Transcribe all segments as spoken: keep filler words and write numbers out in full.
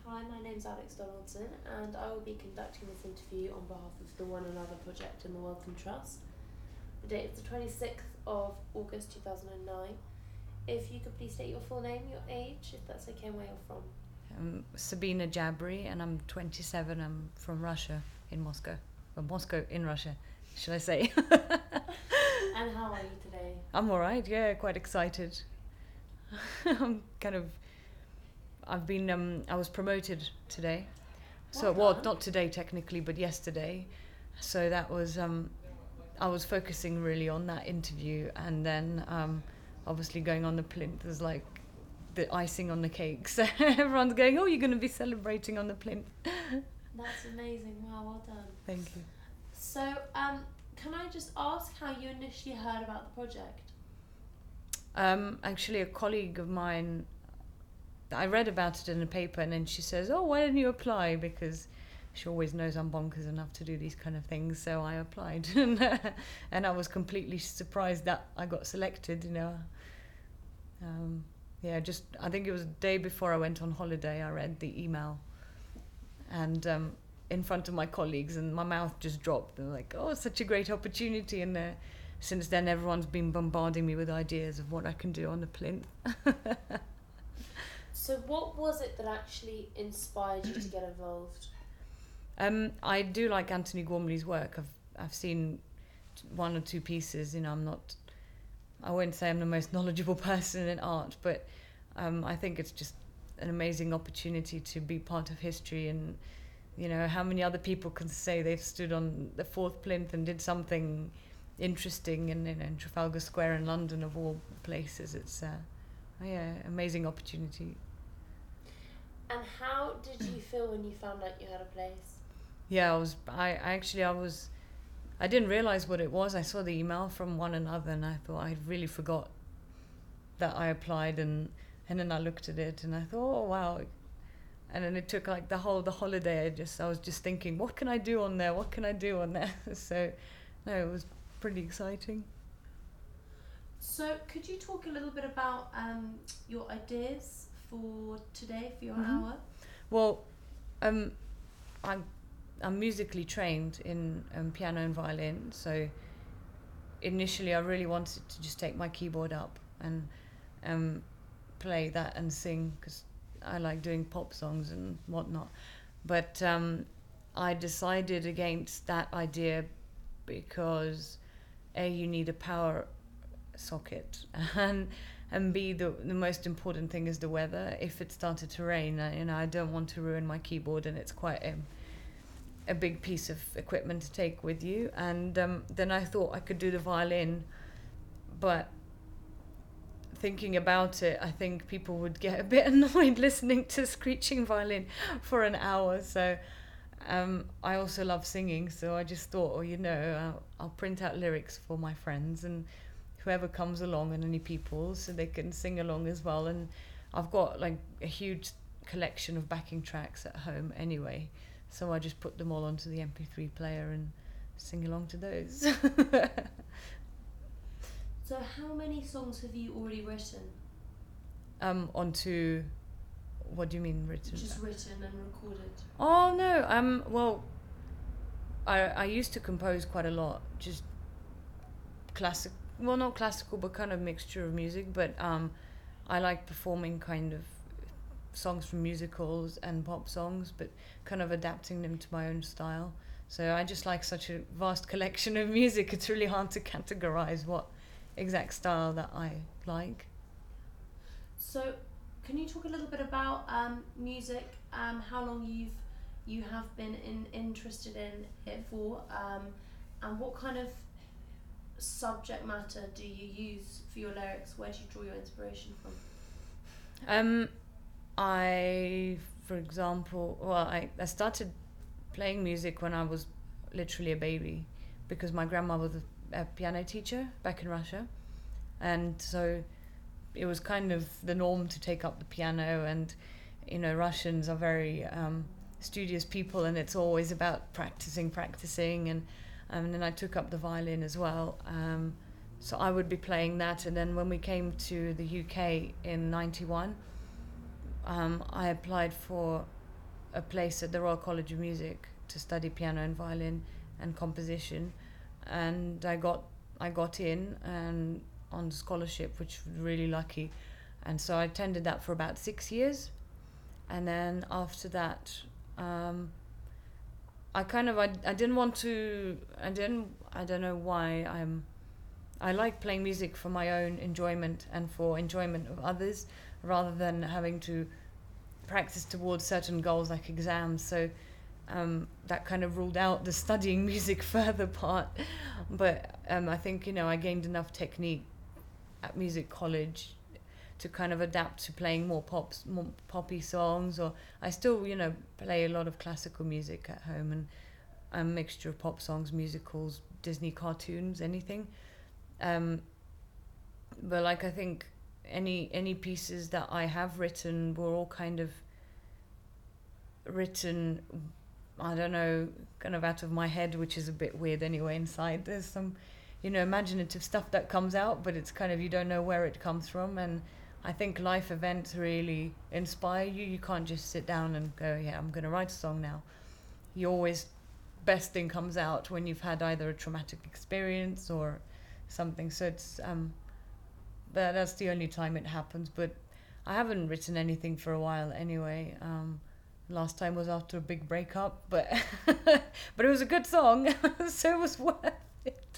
Hi, my name's Alex Donaldson, and I will be conducting this interview on behalf of the One Another Project and the Wellcome Trust. The date is the twenty-sixth of August two thousand nine. If you could please state your full name, your age, if that's okay, and where you're from. I'm Sabina Jabri, and I'm twenty-seven. I'm from Russia, in Moscow. Well, Moscow in Russia, should I say. And how are you today? I'm alright, yeah, quite excited. I'm kind of... I've been... Um, I was promoted today. So, Well well, done. not today technically, but yesterday. So that was... Um, I was focusing really on that interview, and then um, obviously going on the plinth is like the icing on the cake. So everyone's going, oh, you're going to be celebrating on the plinth. That's amazing. Wow, well done. Thank you. So, um, can I just ask how you initially heard about the project? Um, actually, a colleague of mine, I read about it in a paper, and then she says, oh, why didn't you apply? Because she always knows I'm bonkers enough to do these kind of things, so I applied. And I was completely surprised that I got selected, you know. Um, yeah, just, I think it was the day before I went on holiday, I read the email. And um, in front of my colleagues, and my mouth just dropped. They're like, oh, it's such a great opportunity. And uh, since then, everyone's been bombarding me with ideas of what I can do on the plinth. So, what was it that actually inspired you to get involved? Um, I do like Anthony Gormley's work. I've I've seen one or two pieces. You know, I'm not. I wouldn't say I'm the most knowledgeable person in art, but um, I think it's just an amazing opportunity to be part of history. And you know, how many other people can say they've stood on the fourth plinth and did something interesting in, in, in Trafalgar Square in London, of all places. It's uh, yeah, amazing opportunity. And how did you feel when you found out you had a place? Yeah, I was. I, I actually I was. I didn't realize what it was. I saw the email from One Another, and I thought I really forgot that I applied, and and then I looked at it, and I thought, oh wow. And then it took like the whole the holiday. I just I was just thinking, what can I do on there? What can I do on there? So, no, it was pretty exciting. So, could you talk a little bit about um, your ideas for today, for your Mhm. hour? Well, um, I'm I'm musically trained in um, piano and violin, so initially I really wanted to just take my keyboard up and um, play that and sing, because I like doing pop songs and whatnot. But um, I decided against that idea because A, you need a power socket, and and B, the the most important thing is the weather. If it started to rain, I, you know, I don't want to ruin my keyboard, and it's quite a, a big piece of equipment to take with you. And um, then I thought I could do the violin, but thinking about it, I think people would get a bit annoyed listening to screeching violin for an hour. So um, I also love singing, so I just thought, oh, you know, I'll, I'll print out lyrics for my friends and whoever comes along, and any people, so they can sing along as well. And I've got like a huge collection of backing tracks at home anyway, so I just put them all onto the M P three player and sing along to those. So, how many songs have you already written? um, onto, what do you mean written? Just written and recorded? Oh no, um, well, I I used to compose quite a lot, just classic, well, not classical, but kind of mixture of music. But um, I like performing kind of songs from musicals and pop songs, but kind of adapting them to my own style. So I just like such a vast collection of music. It's really hard to categorize what exact style that I like. So, can you talk a little bit about um, music? Um, how long you've you have been in, interested in it for, um, and what kind of subject matter do you use for your lyrics? Where do you draw your inspiration from? Um, I, for example, well, I, I started playing music when I was literally a baby, because my grandma was a, a piano teacher back in Russia, and so it was kind of the norm to take up the piano. And you know, Russians are very um, studious people, and it's always about practicing, practicing, and um, and then I took up the violin as well. Um, so I would be playing that, and then when we came to the U K in ninety-one, um, I applied for a place at the Royal College of Music to study piano and violin and composition, and I got I got in and on scholarship, which was really lucky, and so I attended that for about six years, and then after that, um, I kind of I, I didn't want to I didn't I don't know why I'm I like playing music for my own enjoyment and for enjoyment of others, rather than having to practice towards certain goals like exams. So um, that kind of ruled out the studying music further part. But um, I think, you know, I gained enough technique at music college to kind of adapt to playing more pops, more poppy songs. Or I still, you know, play a lot of classical music at home, and a mixture of pop songs, musicals, Disney cartoons, anything. Um, but like I think any any pieces that I have written were all kind of written, I don't know, kind of out of my head, which is a bit weird anyway. Inside there's some, you know, imaginative stuff that comes out, but it's kind of, you don't know where it comes from. And I think life events really inspire you. You can't just sit down and go, yeah, I'm going to write a song now. You always, best thing comes out when you've had either a traumatic experience or something. So it's um that, that's the only time it happens. But I haven't written anything for a while anyway. Um last time was after a big breakup, but but it was a good song. So it was worth it.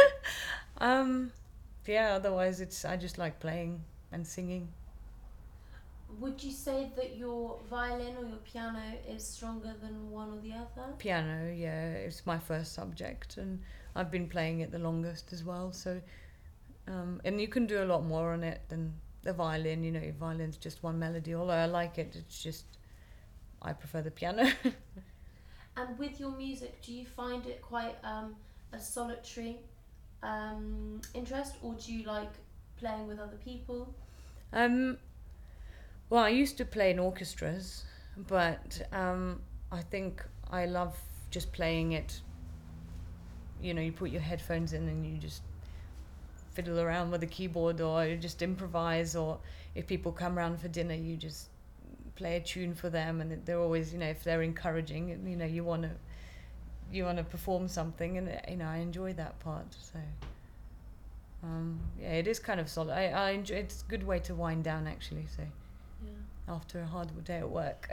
um yeah, otherwise it's I just like playing and singing. Would you say that your violin or your piano is stronger than one or the other? Piano, yeah, it's my first subject, and I've been playing it the longest as well. So, um, and you can do a lot more on it than the violin. You know, your violin's just one melody. Although I like it, it's just I prefer the piano. And with your music, do you find it quite um, a solitary um, interest, or do you like playing with other people? Um. Well, I used to play in orchestras, but um, I think I love just playing it. You know, you put your headphones in and you just fiddle around with the keyboard, or you just improvise, or if people come round for dinner, you just play a tune for them, and they're always, you know, if they're encouraging, you know, you want to you want to perform something, and you know, I enjoy that part. So um, yeah, it is kind of solid. I, I enjoy. It's a good way to wind down, actually. So. Yeah. After a hard day at work.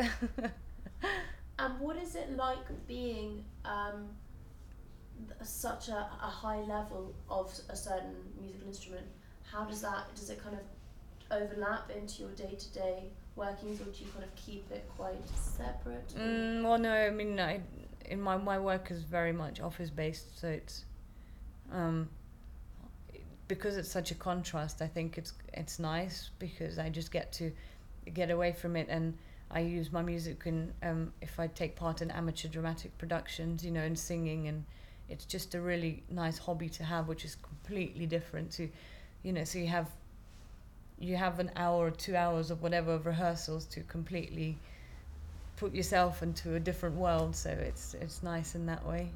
And what is it like being um, th- such a, a high level of a certain musical instrument? How does that, does it kind of overlap into your day-to-day workings, or do you kind of keep it quite separate? Mm, well, no, I mean, I, in my, my work is very much office-based, so it's, um, because it's such a contrast, I think it's it's nice, because I just get to get away from it, and I use my music in um if I take part in amateur dramatic productions, you know, and singing, and it's just a really nice hobby to have, which is completely different to, you know, so you have you have an hour or two hours of whatever of rehearsals to completely put yourself into a different world, so it's it's nice in that way.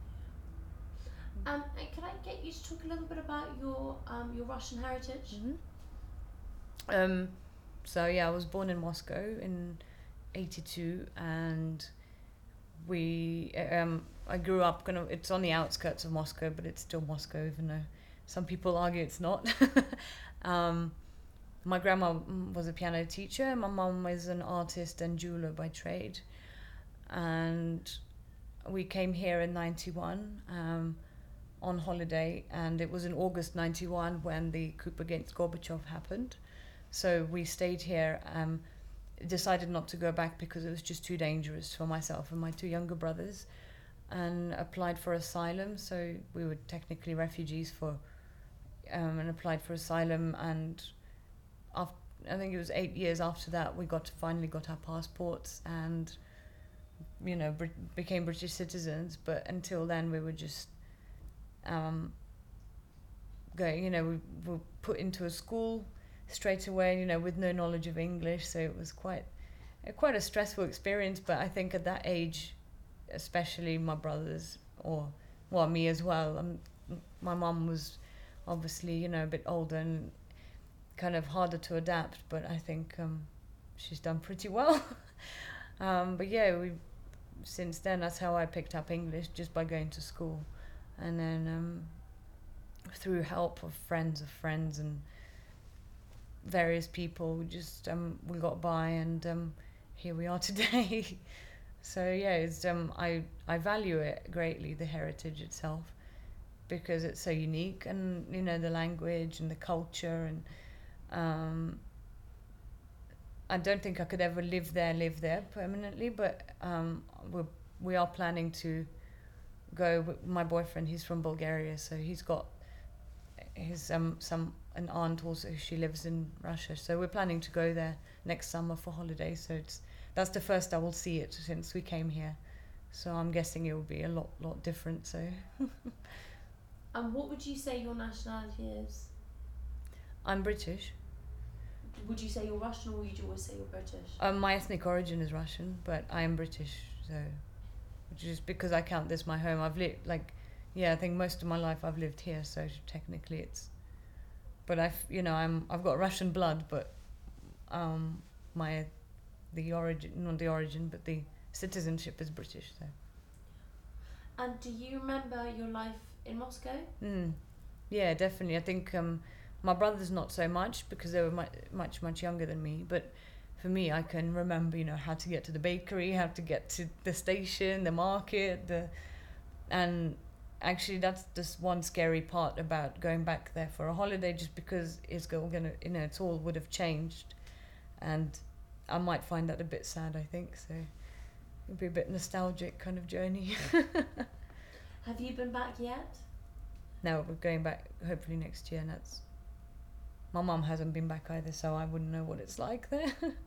Um, and can I get you to talk a little bit about your um your Russian heritage? Mm-hmm. Um. So yeah, I was born in Moscow in eighty-two, and we um I grew up kind of, it's on the outskirts of Moscow, but it's still Moscow, even though some people argue it's not. um, my grandma was a piano teacher. My mum was an artist and jeweler by trade, and we came here in ninety-one um, on holiday, and it was in August ninety-one when the coup against Gorbachev happened. So we stayed here, um, decided not to go back because it was just too dangerous for myself and my two younger brothers, and applied for asylum. So we were technically refugees for, um, and applied for asylum. And after, I think it was eight years after that, we got to finally got our passports and, you know, Brit- became British citizens. But until then, we were just um, going, you know, we were put into a school straight away, you know, with no knowledge of English, so it was quite quite a stressful experience. But I think at that age, especially my brothers, or well, me as well, um, my mum was obviously, you know, a bit older and kind of harder to adapt, but I think um, she's done pretty well. Um, but yeah, we since then that's how I picked up English, just by going to school, and then um, through help of friends of friends and various people, we just um, we got by, and um, here we are today. So yeah, it's um, I I value it greatly, the heritage itself, because it's so unique, and you know, the language and the culture, and um, I don't think I could ever live there, live there permanently, but um, we're, we are planning to go. With my boyfriend, he's from Bulgaria, so he's got his um some an aunt also. She lives in Russia, so we're planning to go there next summer for holidays. So it's that's the first I will see it since we came here. So I'm guessing it will be a lot lot different. So. And what would you say your nationality is? I'm British. Would you say you're Russian, or would you always say you're British? Um, my ethnic origin is Russian, but I am British, so which is because I count this my home. I've lived like, yeah, I think most of my life I've lived here, so technically it's. But I've, you know, I'm I've got Russian blood, but um, my the origin, not the origin, but the citizenship is British. So. And do you remember your life in Moscow? Mm. Yeah, definitely. I think um, my brothers not so much, because they were much, much, much younger than me. But for me, I can remember, you know, how to get to the bakery, how to get to the station, the market, the, and actually that's just one scary part about going back there for a holiday, just because it's gonna, you know, it's all would have changed, and I might find that a bit sad. I think so. It'll be a bit nostalgic kind of journey. Have you been back yet? No, we're going back hopefully next year, and that's. My mum hasn't been back either, so I wouldn't know what it's like there.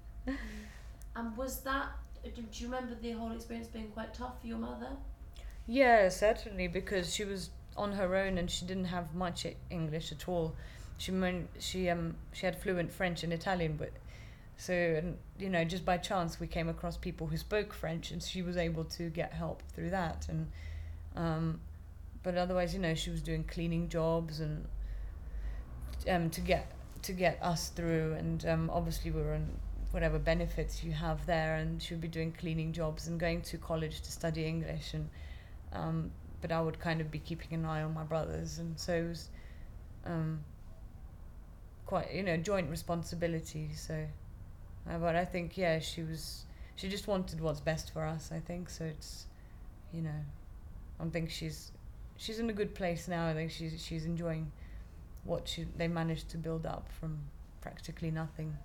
And was that? Do you remember the whole experience being quite tough for your mother? Yeah, certainly, because she was on her own and she didn't have much English at all. She mon- she um she had fluent French and Italian, but so and you know, just by chance we came across people who spoke French, and she was able to get help through that. And um, but otherwise, you know, she was doing cleaning jobs and um to get to get us through, and um obviously we were on whatever benefits you have there, and she would be doing cleaning jobs and going to college to study English, and um but I would kind of be keeping an eye on my brothers, and so it was um quite, you know, joint responsibility. So uh, but I think, yeah, she was she just wanted what's best for us, I think. So it's, you know, I think she's she's in a good place now. I think she's she's enjoying what she they managed to build up from practically nothing.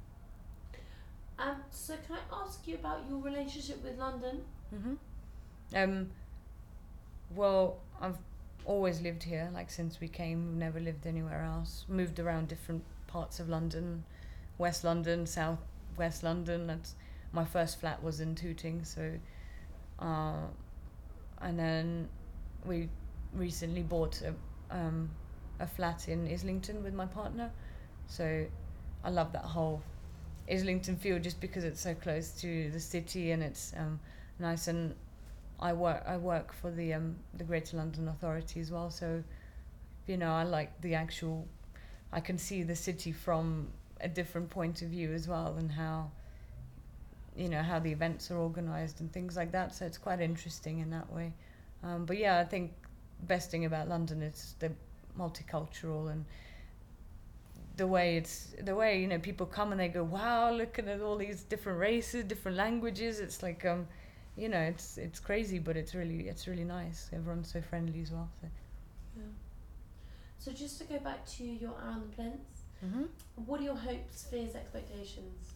Um, so can I ask you about your relationship with London? Mm-hmm. Um, well, I've always lived here, like since we came. We've never lived anywhere else. Moved around different parts of London, West London, South West London. That's my first flat was in Tooting, so uh, and then we recently bought a um, a flat in Islington with my partner. So I love that whole Islington feel, just because it's so close to the city and it's um, nice. And I work I work for the um, the Greater London Authority as well, so you know, I like the actual. I can see the city from a different point of view as well, and how, you know, how the events are organised and things like that. So it's quite interesting in that way. Um, but yeah, I think the best thing about London is the multicultural, and the way it's the way, you know, people come and they go, wow, looking at all these different races, different languages. It's like um, you know, it's it's crazy, but it's really it's really nice. Everyone's so friendly as well. So. Yeah. So just to go back to your Around the Plinth, Mm-hmm. what are your hopes, fears, expectations?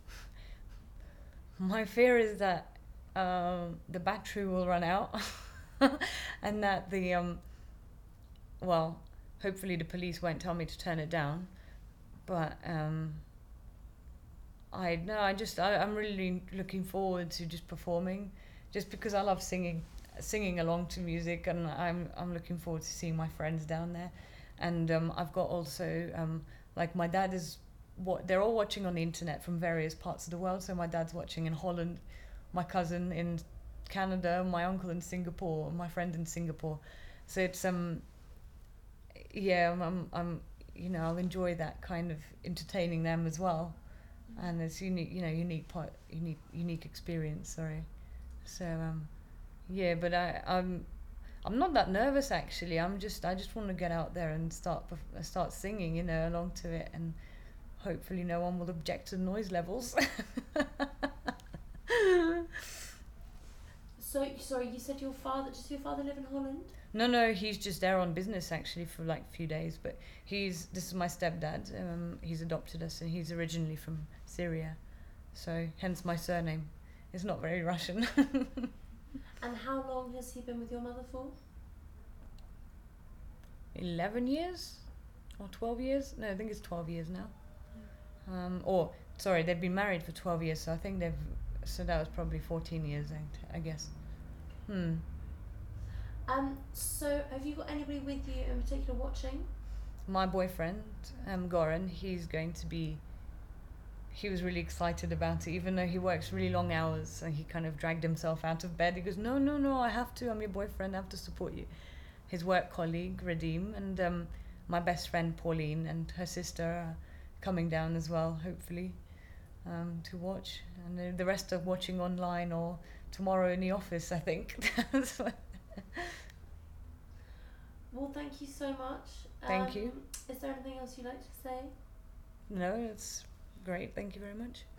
My fear is that um, the battery will run out, and that the um, well, hopefully the police won't tell me to turn it down. But um, I no, I just I, I'm really looking forward to just performing, just because I love singing, singing along to music, and I'm I'm looking forward to seeing my friends down there, and um, I've got also um, like my dad is what they're all watching on the internet from various parts of the world. So my dad's watching in Holland, my cousin in Canada, my uncle in Singapore, my friend in Singapore. So it's um yeah I'm I'm, I'm you know, I'll enjoy that kind of entertaining them as well. and it's unique, you know, unique part, unique, unique experience. Sorry, so um, yeah, but I, I'm, I'm not that nervous actually. I'm just, I just want to get out there and start, perf- start singing, you know, along to it, and hopefully no one will object to the noise levels. So, sorry, you said your father, does your father live in Holland? No, no, he's just there on business actually for like a few days. But he's, this is my stepdad. Um, he's adopted us, and he's originally from Syria, so hence my surname. It's not very Russian. And how long has he been with your mother for? Eleven years, or twelve years? No, I think it's twelve years now. Um, or sorry, they've been married for twelve years, so I think they've. So that was probably fourteen years, I, I guess. Hmm. Um, so have you got anybody with you in particular watching? My boyfriend, um, Goran, he's going to be. He was really excited about it, even though he works really long hours, and he kind of dragged himself out of bed. He goes, "No, no, no, I have to. I'm your boyfriend. I have to support you." His work colleague, Radim, and um, my best friend, Pauline, and her sister are coming down as well, hopefully, um, to watch. And the, the rest are watching online or tomorrow in the office, I think. Well, thank you so much. Thank um, you. Is there anything else you'd like to say? No, it's great. Thank you very much.